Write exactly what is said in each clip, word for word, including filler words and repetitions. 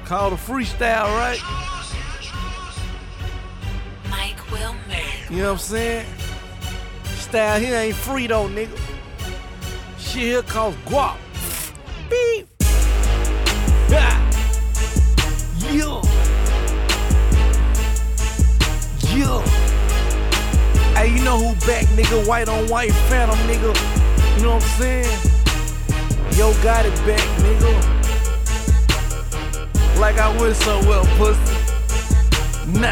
Called a freestyle, right? Mike Wilmer. You know what I'm saying? Style here ain't free though, nigga. Shit here costs guap. Beep. Yeah. Yeah. Yeah. Hey, you know who back, nigga? White on white phantom, nigga. You know what I'm saying? Yo, got it back, nigga. Like I would so well, pussy. Nah.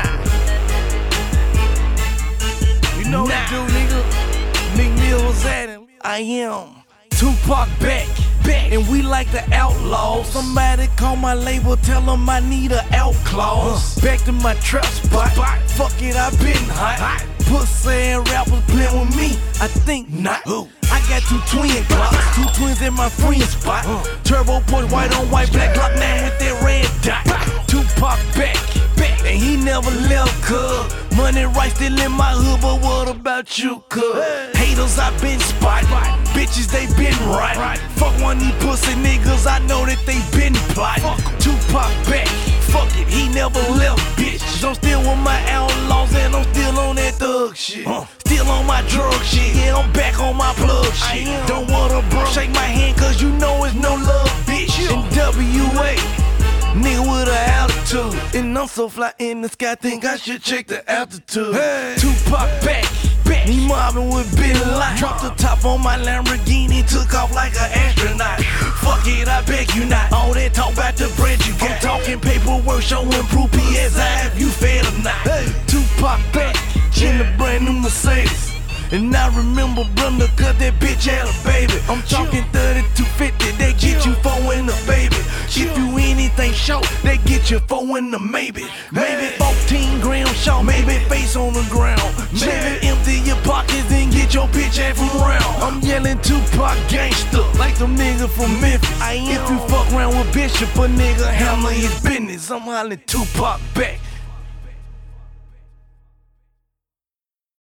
You know nah. What to do, nigga? Meek Mill was at him. I am Tupac back, back, and we like the outlaws. Somebody call my label, tell them I need a out clause. Uh, back to my trap spot. spot. Fuck it, I been hot. hot. Pussy and rappers playing with me. I think not. Who? I got two twin clocks, two twins in my friend spot. Uh, Turbo Push, white on white, black Glock nine with that red dot. Tupac back, back, and he never left, cuz. Money right still in my hood, but what about you, cuz? Hey. Haters, I been spot. Right. Bitches, they been right. right. Fuck one of these pussy niggas, I know that they been plotting. Tupac back, fuck it, he never left, bitch. I'm still with my outlaws and I'm still on that thug shit. Uh. Still on my drug shit, yeah, I'm back on my plug shit. Don't wanna bro, shake my hand cause you know it's no love, bitch. In W A, nigga with an altitude. And I'm so fly in the sky, think I should check the altitude. Hey. Tupac back, back. Me mobbing with Bin Laden. Dropped the top on my Lamborghini, took off like an astronaut. Fuck it, I beg you not. All that talk about the bread you got. I'm talking paperwork, showing proof P S I if you fed or not. Hey. Tupac back, in the brand new Mercedes. And I remember Brenda cut that bitch had a baby. I'm talking thirty-two fifty, they get you four in the baby. If you anything short, they get you four in the maybe. Maybe fourteen grams short, maybe face on the ground. Maybe empty your pockets and get your bitch ass from round. I'm yelling Tupac gangster, like some nigga from Memphis. I am. If you fuck around with Bishop, a nigga handle his business. I'm hollering Tupac back.